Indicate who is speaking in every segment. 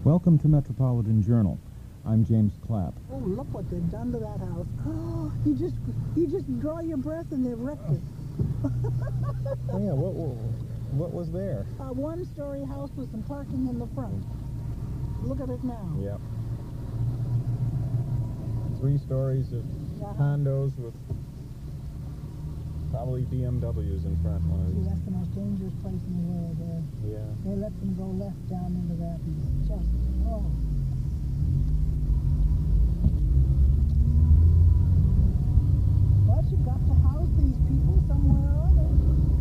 Speaker 1: Welcome to Metropolitan Journal. I'm James Clapp.
Speaker 2: Oh, look what they've done to that house. Oh, you just draw your breath and they've wrecked it.
Speaker 1: Oh yeah, what was there?
Speaker 2: A one-story house with some parking in the front. Look at it now.
Speaker 1: Yep. 3 stories of condos with probably BMWs in front.
Speaker 2: See, that's the most dangerous place in the world there.
Speaker 1: Yeah.
Speaker 2: They let them go left down into that and just, oh. But you've got to house these people somewhere or other.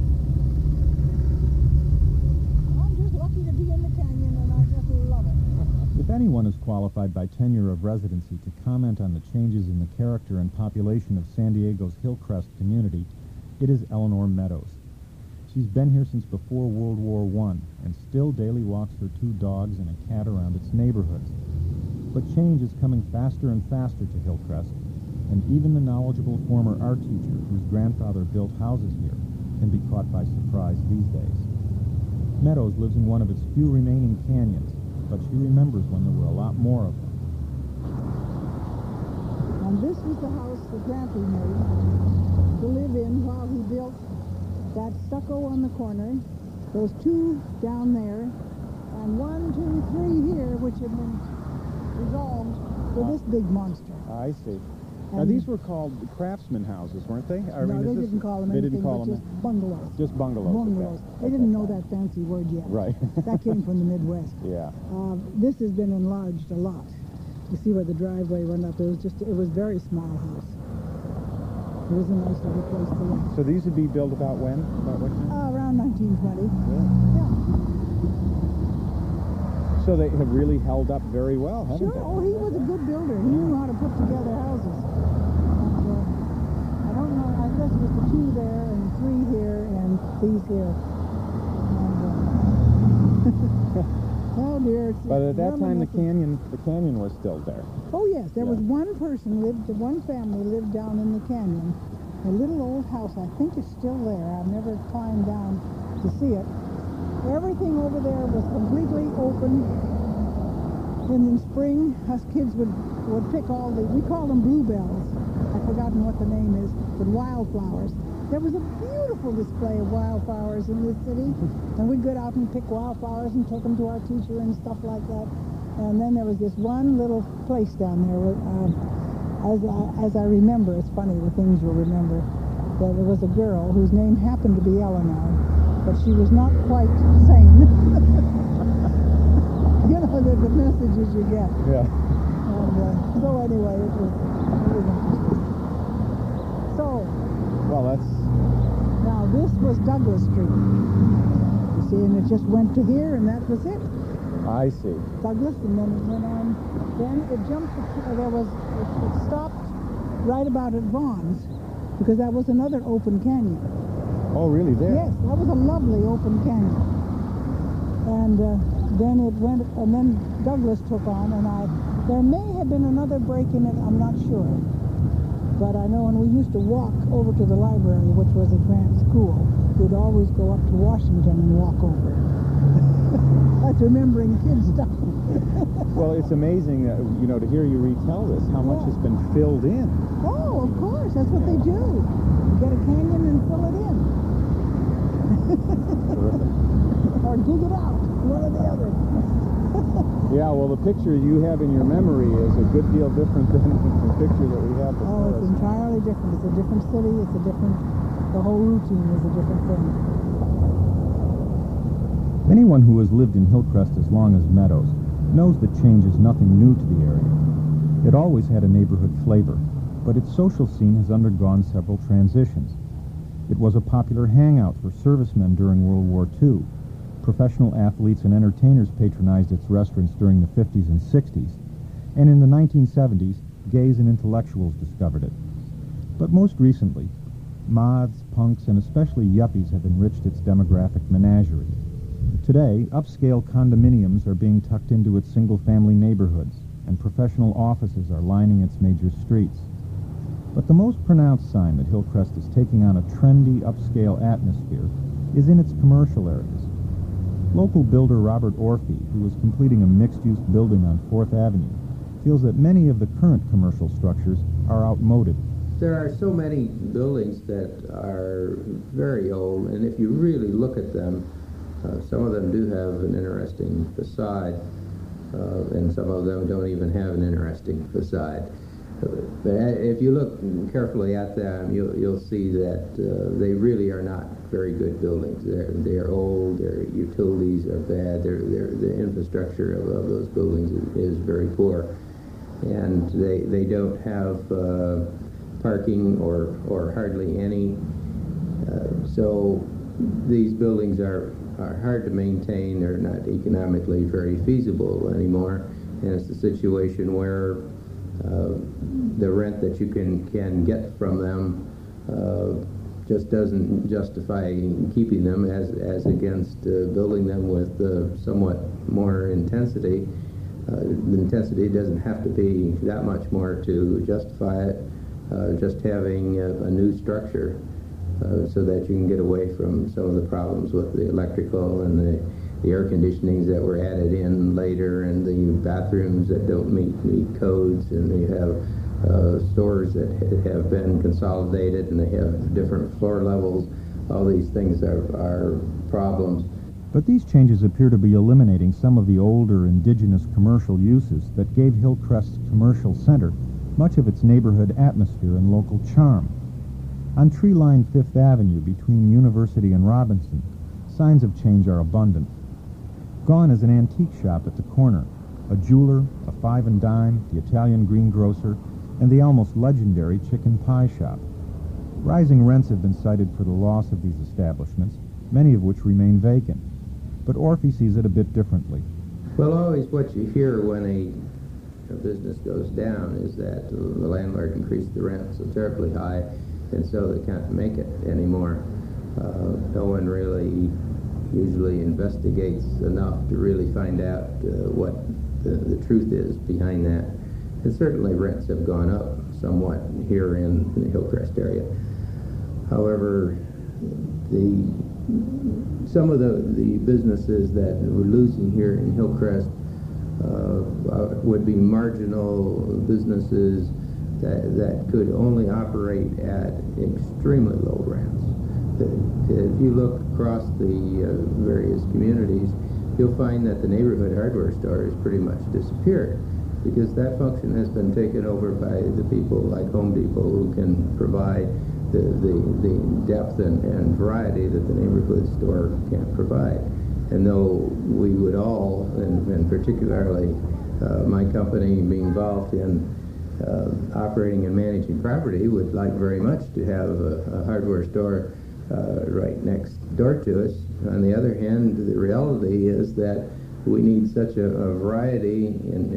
Speaker 2: I'm just lucky to be in the canyon and I just love it.
Speaker 1: If anyone is qualified by tenure of residency to comment on the changes in the character and population of San Diego's Hillcrest community, it is Eleanor Meadows. She's been here since before World War I and still daily walks her 2 dogs and a cat around its neighborhoods. But change is coming faster and faster to Hillcrest, and even the knowledgeable former art teacher whose grandfather built houses here can be caught by surprise these days. Meadows lives in one of its few remaining canyons, but she remembers when there were a lot more of them.
Speaker 2: And this was the house that Grampy made to live in while he built that stucco on the corner, those 2 down there, and 1, 2, 3 here, which have been resolved for this big monster.
Speaker 1: I see. Now these were called craftsman houses, weren't they?
Speaker 2: No, they didn't call them anything, but just bungalows.
Speaker 1: Just bungalows.
Speaker 2: Bungalows.
Speaker 1: Okay.
Speaker 2: They didn't know that fancy word yet.
Speaker 1: Right.
Speaker 2: That came from the Midwest.
Speaker 1: Yeah.
Speaker 2: This has been enlarged a lot. You see where the driveway went up. It was very small house. It was a nice little place to live.
Speaker 1: So these would be built about when? About what time?
Speaker 2: Around 1920.
Speaker 1: Yeah.
Speaker 2: Yeah.
Speaker 1: So they have really held up very well, haven't
Speaker 2: Sure.
Speaker 1: they?
Speaker 2: Oh, he was a good builder. He knew how to put together houses. And, I don't know. I guess it was the 2 there and 3 here and these here. And, oh dear.
Speaker 1: But at that time, the canyon was still there.
Speaker 2: Oh yes, there was one family lived down in the canyon. A little old house, I think it's still there. I've never climbed down to see it. Everything over there was completely open. And in spring, us kids would pick all we call them bluebells. I've forgotten what the name is, but wildflowers. There was a beautiful display of wildflowers in this city, and we'd go out and pick wildflowers and take them to our teacher and stuff like that. And then there was this one little place down there, as I remember, it's funny the things you'll remember, that there was a girl whose name happened to be Eleanor, but she was not quite sane. You know, the messages you get.
Speaker 1: Yeah.
Speaker 2: And so anyway, it was interesting. So,
Speaker 1: well, that's...
Speaker 2: Now this was Douglas Street. You see, and it just went to here, and that was it.
Speaker 1: I see.
Speaker 2: Douglas, and then it went on. Then it jumped. It stopped right about at Vaughn's, because that was another open canyon.
Speaker 1: Oh, really? There?
Speaker 2: Yes, that was a lovely open canyon. And then it went, and then Douglas took on, and there may have been another break in it. I'm not sure. But I know when we used to walk over to the library, which was at Grant School, we'd always go up to Washington and walk over. That's remembering kid stuff.
Speaker 1: Well, it's amazing, to hear you retell this, how much has been filled in.
Speaker 2: Oh, of course. That's what they do. You get a canyon and fill it in. Or dig it out. One or the other.
Speaker 1: Yeah, well, the picture you have in your memory is a good deal different than the picture that we have before
Speaker 2: us. Oh, it's entirely different. It's a different city. The whole routine is a different thing.
Speaker 1: Anyone who has lived in Hillcrest as long as Meadows knows that change is nothing new to the area. It always had a neighborhood flavor, but its social scene has undergone several transitions. It was a popular hangout for servicemen during World War II. Professional athletes and entertainers patronized its restaurants during the 50s and 60s, and in the 1970s, gays and intellectuals discovered it. But most recently, moths, punks, and especially yuppies have enriched its demographic menagerie. Today, upscale condominiums are being tucked into its single-family neighborhoods, and professional offices are lining its major streets. But the most pronounced sign that Hillcrest is taking on a trendy, upscale atmosphere is in its commercial areas. Local builder Robert Orphy, who was completing a mixed-use building on 4th Avenue, feels that many of the current commercial structures are outmoded.
Speaker 3: There are so many buildings that are very old, and if you really look at them, some of them do have an interesting facade, and some of them don't even have an interesting facade. But if you look carefully at them, you'll see that they really are not very good buildings. They're old, their utilities are bad, the infrastructure of those buildings is very poor. And they don't have parking or hardly any. So these buildings are hard to maintain. They're not economically very feasible anymore. And it's a situation where the rent that you can get from them just doesn't justify keeping them as against building them with somewhat more intensity. The intensity doesn't have to be that much more to justify it. Just having a new structure so that you can get away from some of the problems with the electrical and the air conditionings that were added in later, and the bathrooms that don't meet codes, and you have stores that have been consolidated and they have different floor levels. All these things are problems.
Speaker 1: But these changes appear to be eliminating some of the older indigenous commercial uses that gave Hillcrest's commercial center much of its neighborhood atmosphere and local charm. On tree-lined 5th Avenue between University and Robinson, signs of change are abundant. Gone is an antique shop at the corner, a jeweler, a Five and Dime, the Italian greengrocer, and the almost legendary chicken pie shop. Rising rents have been cited for the loss of these establishments, many of which remain vacant. But Orphy sees it a bit differently.
Speaker 3: Well, always what you hear when a business goes down is that the landlord increased the rent so terribly high, and so they can't make it anymore. No one really usually investigates enough to really find out what the truth is behind that. And certainly rents have gone up somewhat here in the Hillcrest area. However, some of the businesses that we're losing here in Hillcrest would be marginal businesses that could only operate at extremely low rents. If you look across the various communities, you'll find that the neighborhood hardware store has pretty much disappeared, because that function has been taken over by the people like Home Depot, who can provide the depth and variety that the neighborhood store can't provide. And though we would all, and particularly my company being involved in operating and managing property, would like very much to have a hardware store right next door to us. On the other hand, the reality is that we need such a variety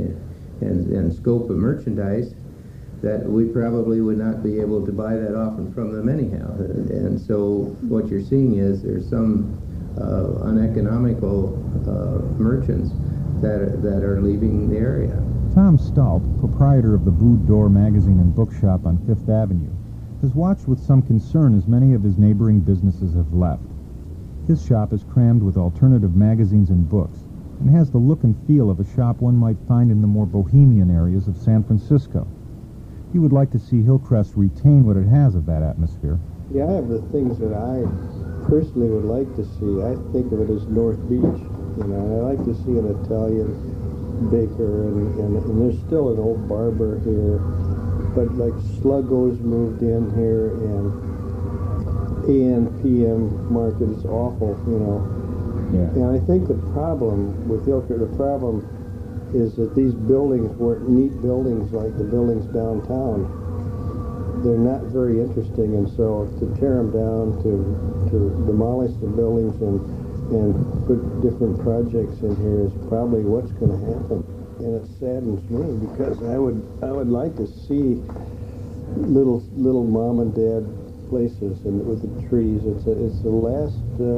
Speaker 3: and scope of merchandise that we probably would not be able to buy that often from them anyhow. And so what you're seeing is there's some uneconomical merchants that are leaving the area.
Speaker 1: Tom Stolp, proprietor of the Boudoir magazine and bookshop on 5th Avenue, has watched with some concern as many of his neighboring businesses have left. His shop is crammed with alternative magazines and books, and has the look and feel of a shop one might find in the more bohemian areas of San Francisco. He would like to see Hillcrest retain what it has of that atmosphere.
Speaker 4: Yeah, I have the things that I personally would like to see. I think of it as North Beach. I like to see an Italian baker, and there's still an old barber here, but like Sluggo's moved in here, and AM, PM market is awful,
Speaker 1: Yeah.
Speaker 4: And I think the problem with Hillcrest, the problem is that these buildings weren't neat buildings like the buildings downtown. They're not very interesting, and so to tear them down, to demolish the buildings and put different projects in here is probably what's going to happen. And it saddens me, because I would like to see little mom and dad places and with the trees. It's the last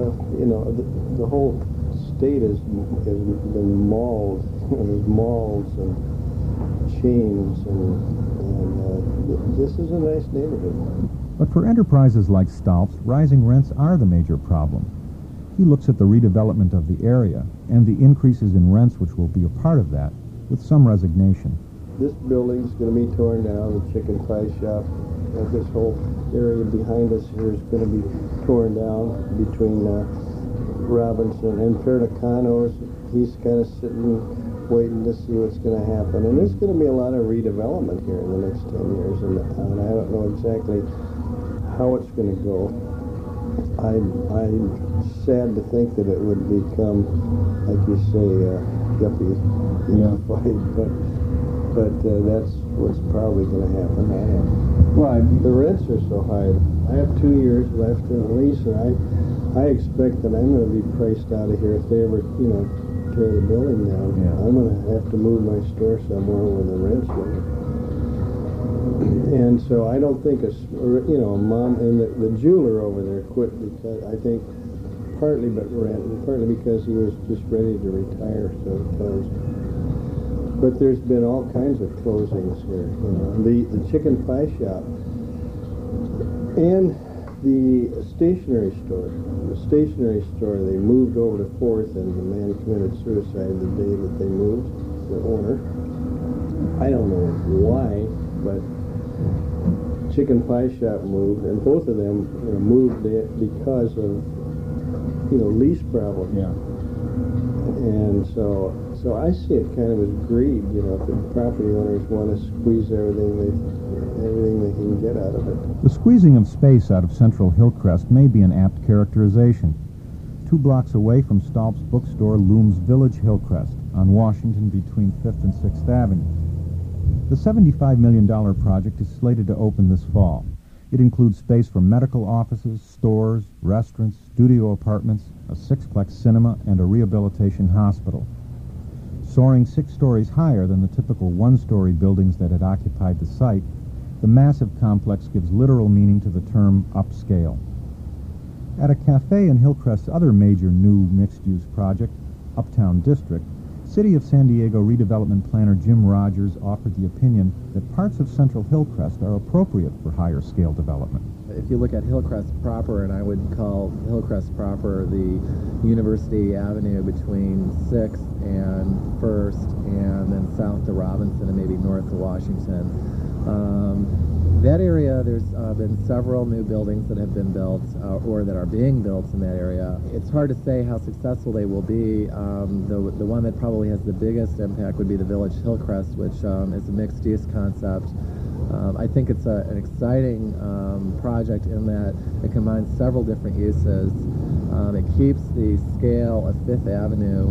Speaker 4: the whole state has been mauled. There's malls and chains, and this is a nice neighborhood.
Speaker 1: But for enterprises like Stolp's, rising rents are the major problem. He looks at the redevelopment of the area and the increases in rents which will be a part of that with some resignation.
Speaker 4: This building's going to be torn down, the chicken pie shop. This whole area behind us here is going to be torn down between Robinson and Fernicano's. He's kind of sitting, waiting to see what's going to happen. And there's going to be a lot of redevelopment here in the next 10 years in the town. I don't know exactly how it's going to go. I'm sad to think that it would become, like you say, yuppie, but that's what's probably going to happen. I don't know. Well, the rents are so high. I have 2 years left in the lease, and I expect that I'm going to be priced out of here if they ever, tear the building down.
Speaker 1: Yeah.
Speaker 4: I'm going to have to move my store somewhere where the rent's low. And so I don't think mom and the jeweler over there quit because I think partly but rent and partly because he was just ready to retire, so he closed. But there's been all kinds of closings here. The chicken pie shop and the stationery store. The stationery store, they moved over to 4th, and the man committed suicide the day that they moved, the owner. I don't know why, but chicken pie shop moved, and both of them moved it because of lease problems.
Speaker 1: Yeah.
Speaker 4: And so I see it kind of as greed. If the property owners want to squeeze everything they can get out of it.
Speaker 1: The squeezing of space out of central Hillcrest may be an apt characterization. 2 blocks away from Stolp's bookstore looms Village Hillcrest on Washington between 5th and 6th Avenue. The $75 million project is slated to open this fall. It includes space for medical offices, stores, restaurants, studio apartments, a 6-plex cinema, and a rehabilitation hospital. Soaring 6 stories higher than the typical 1-story buildings that had occupied the site, the massive complex gives literal meaning to the term upscale. At a cafe in Hillcrest's other major new mixed-use project, Uptown District, City of San Diego redevelopment planner Jim Rogers offered the opinion that parts of central Hillcrest are appropriate for higher-scale development.
Speaker 5: If you look at Hillcrest proper, and I would call Hillcrest proper the University Avenue between 6th and 1st, and then south to Robinson and maybe north to Washington. That area, there's been several new buildings that have been built or that are being built in that area. It's hard to say how successful they will be. The one that probably has the biggest impact would be the Village Hillcrest, which is a mixed-use concept. I think it's an exciting project in that it combines several different uses. It keeps the scale of 5th Avenue,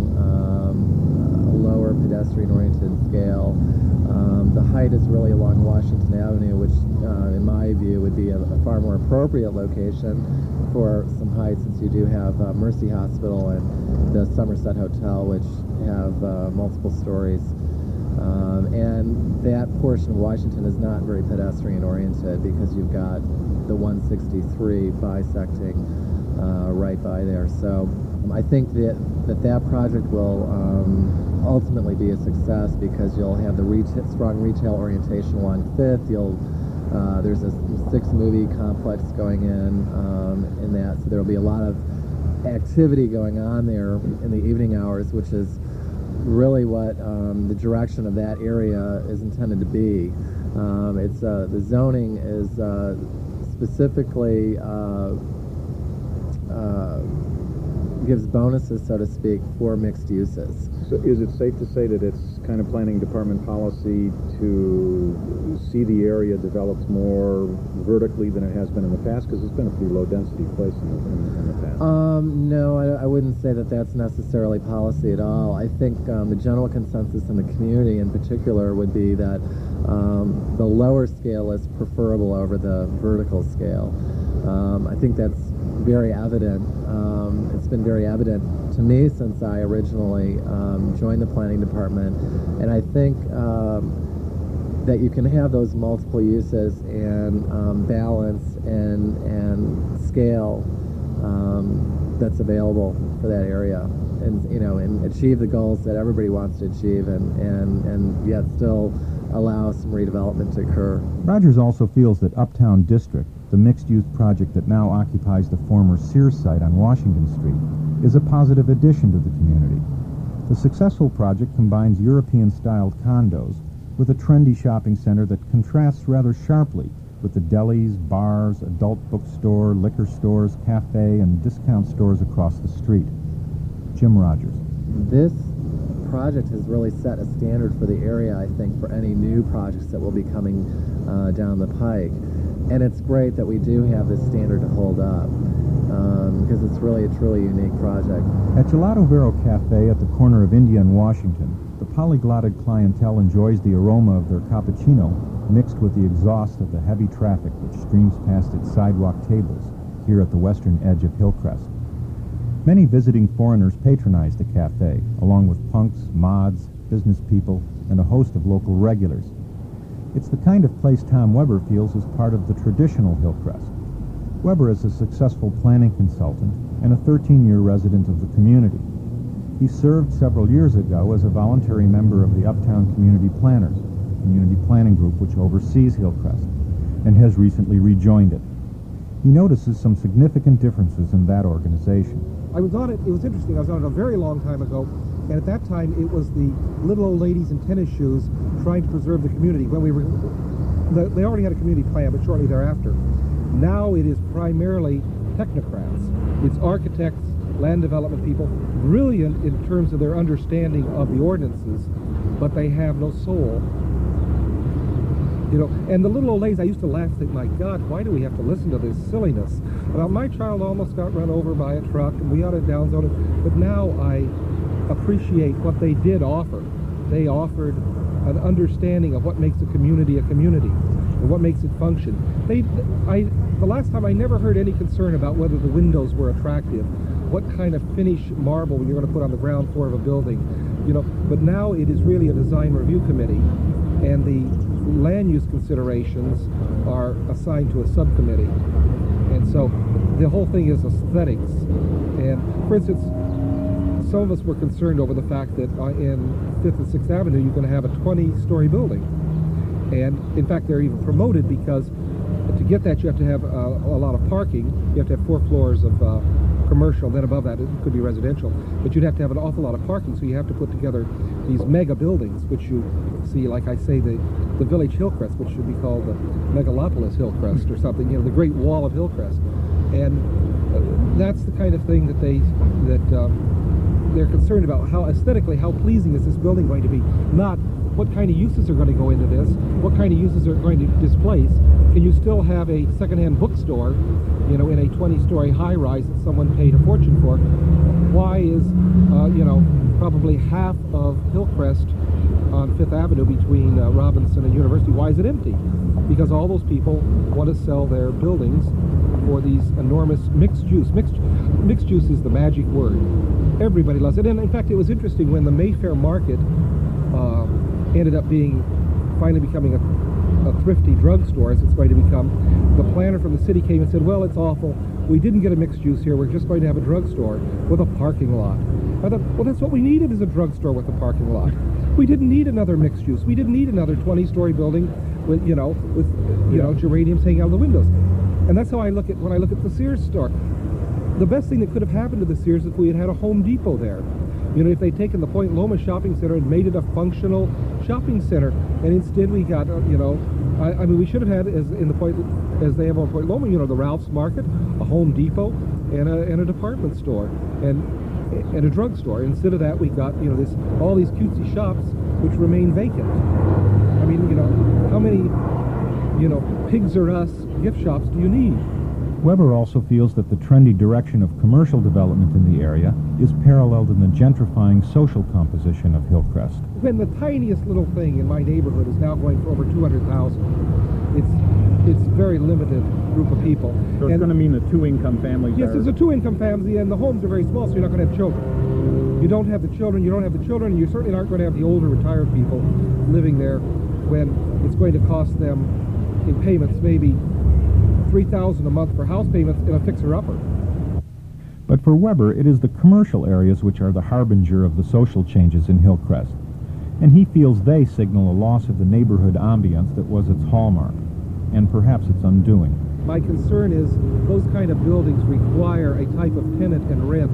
Speaker 5: a lower pedestrian-oriented scale. The height is really along Washington Avenue, which in my view would be a far more appropriate location for some height, since you do have Mercy Hospital and the Somerset Hotel, which have multiple stories. And that portion of Washington is not very pedestrian-oriented because you've got the 163 bisecting right by there. So I think that project will ultimately be a success because you'll have the strong retail orientation along 5th. There's a 6-movie complex going in that, so there'll be a lot of activity going on there in the evening hours, which is really what the direction of that area is intended to be. The zoning is specifically gives bonuses, so to speak, for mixed uses.
Speaker 1: So is it safe to say that it's kind of planning department policy to see the area developed more vertically than it has been in the past? Because it's been a pretty low-density place in the past.
Speaker 5: No, I wouldn't say that that's necessarily policy at all. I think the general consensus in the community in particular would be that the lower scale is preferable over the vertical scale. I think that's very evident. It's been very evident to me since I originally joined the planning department, and I think that you can have those multiple uses and balance and scale that's available for that area, and achieve the goals that everybody wants to achieve, and yet still allow some redevelopment to occur.
Speaker 1: Rogers also feels that Uptown District, the mixed-use project that now occupies the former Sears site on Washington Street, is a positive addition to the community. The successful project combines European-styled condos with a trendy shopping center that contrasts rather sharply with the delis, bars, adult bookstore, liquor stores, cafe, and discount stores across the street. Jim Rogers.
Speaker 5: This project has really set a standard for the area, I think, for any new projects that will be coming down the pike. And it's great that we do have this standard to hold up, because it's really a truly unique project.
Speaker 1: At Gelato Vero Cafe at the corner of India and Washington, the polyglotted clientele enjoys the aroma of their cappuccino mixed with the exhaust of the heavy traffic which streams past its sidewalk tables here at the western edge of Hillcrest. Many visiting foreigners patronize the cafe, along with punks, mods, business people, and a host of local regulars. It's the kind of place Tom Weber feels is part of the traditional Hillcrest. Weber is a successful planning consultant and a 13-year resident of the community. He served several years ago as a voluntary member of the Uptown Community Planners, a community planning group which oversees Hillcrest, and has recently rejoined it. He notices some significant differences in that organization.
Speaker 6: I was on it, it was interesting, I was on it a very long time ago, and at that time it was the little old ladies in tennis shoes trying to preserve the community. When we were, they already had a community plan, but shortly thereafter. Now it is primarily technocrats. It's architects, land development people, brilliant in terms of their understanding of the ordinances, but they have no soul. You know, and the little old ladies, I used to laugh and think, my God, why do we have to listen to this silliness? Well, my child almost got run over by a truck, and we ought to downzone it. But now I appreciate what they did offer. They offered an understanding of what makes a community and what makes it function. The last time I never heard any concern about whether the windows were attractive, what kind of finish marble you're going to put on the ground floor of a building, you know. But now it is really a design review committee, and the land use considerations are assigned to a subcommittee. And so the whole thing is aesthetics. And for instance, some of us were concerned over the fact that in 5th and 6th Avenue you're going to have a 20-story building. And in fact they're even promoted because to get that you have to have a lot of parking. You have to have 4 floors of commercial, then above that it could be residential. But you'd have to have an awful lot of parking, so you have to put together these mega buildings, which you see, like I say, the Village Hillcrest, which should be called the Megalopolis Hillcrest or something, you know, the Great Wall of Hillcrest. And that's the kind of thing that they're concerned about. How aesthetically, how pleasing is this building going to be? Not what kind of uses are going to go into this, what kind of uses are going to displace. Can you still have a secondhand bookstore, you know, in a 20-story high-rise that someone paid a fortune for? Why is, you know, probably half of Hillcrest on 5th Avenue between Robinson and University, why is it empty? Because all those people want to sell their buildings for these enormous mixed use. Mixed use is the magic word. Everybody loves it. And in fact, it was interesting when the Mayfair Market ended up finally becoming a thrifty drugstore, as it's going to become. The planner from the city came and said, well, it's awful. We didn't get a mixed use here. We're just going to have a drugstore with a parking lot. I thought, well, that's what we needed, is a drugstore with a parking lot. We didn't need another mixed use. We didn't need another 20-story building with, you know, geraniums hanging out of the windows. And that's how I look at, when I look at the Sears store. The best thing that could have happened to the Sears is if we had had a Home Depot there. You know, if they'd taken the Point Loma shopping center and made it a functional shopping center, and instead we got, you know, I mean, we should have had, as they have on Point Loma, you know, the Ralph's Market, a Home Depot, and a department store, and a drugstore. Instead of that, we got, you know, all these cutesy shops which remain vacant. I mean, you know, how many, you know, Pigs R Us gift shops do you need?
Speaker 1: Weber also feels that the trendy direction of commercial development in the area is paralleled in the gentrifying social composition of Hillcrest.
Speaker 6: When the tiniest little thing in my neighborhood is now going for over 200,000, it's a very limited group of people.
Speaker 7: So it's going to mean the 2-income families.
Speaker 6: Yes, there's a 2-income family, and the homes are very small, so you're not going to have children. You don't have the children, and you certainly aren't going to have the older retired people living there when it's going to cost them in payments maybe $3,000 a month for house payments in a fixer-upper.
Speaker 1: But for Weber, it is the commercial areas which are the harbinger of the social changes in Hillcrest, and he feels they signal a loss of the neighborhood ambience that was its hallmark, and perhaps its undoing.
Speaker 6: My concern is those kind of buildings require a type of tenant and rent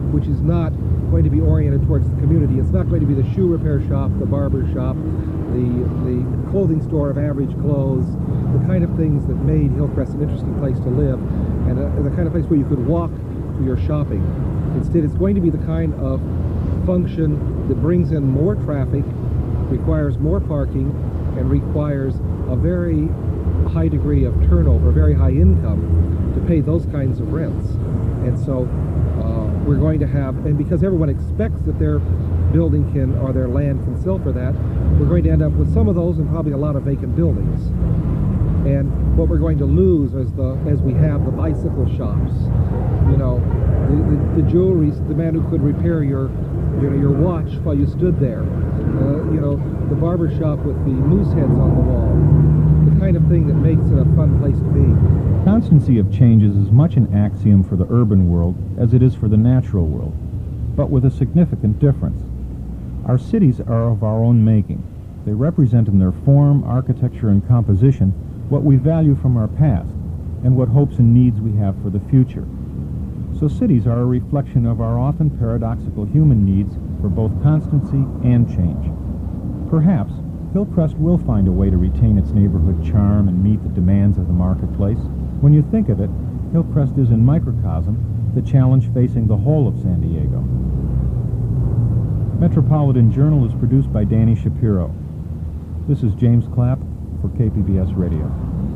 Speaker 6: which is not going to be oriented towards the community. It's not going to be the shoe repair shop, the barber shop, the clothing store of average clothes, the kind of things that made Hillcrest an interesting place to live, and the kind of place where you could walk to your shopping. Instead, it's going to be the kind of function that brings in more traffic, requires more parking, and requires a very high degree of turnover, very high income to pay those kinds of rents. And so we're going to have, and because everyone expects that their building can, or their land can sell for that, we're going to end up with some of those and probably a lot of vacant buildings. And what we're going to lose as we have the bicycle shops, you know, the jewelry, the man who could repair your watch while you stood there, you know, the barber shop with the moose heads on the wall, the kind of thing that makes it a fun place to be.
Speaker 1: Constancy of change is as much an axiom for the urban world as it is for the natural world, but with a significant difference. Our cities are of our own making. They represent in their form, architecture, and composition what we value from our past and what hopes and needs we have for the future. So cities are a reflection of our often paradoxical human needs for both constancy and change. Perhaps Hillcrest will find a way to retain its neighborhood charm and meet the demands of the marketplace. When you think of it, Hillcrest is in microcosm the challenge facing the whole of San Diego. Metropolitan Journal is produced by Danny Shapiro. This is James Clapp for KPBS Radio.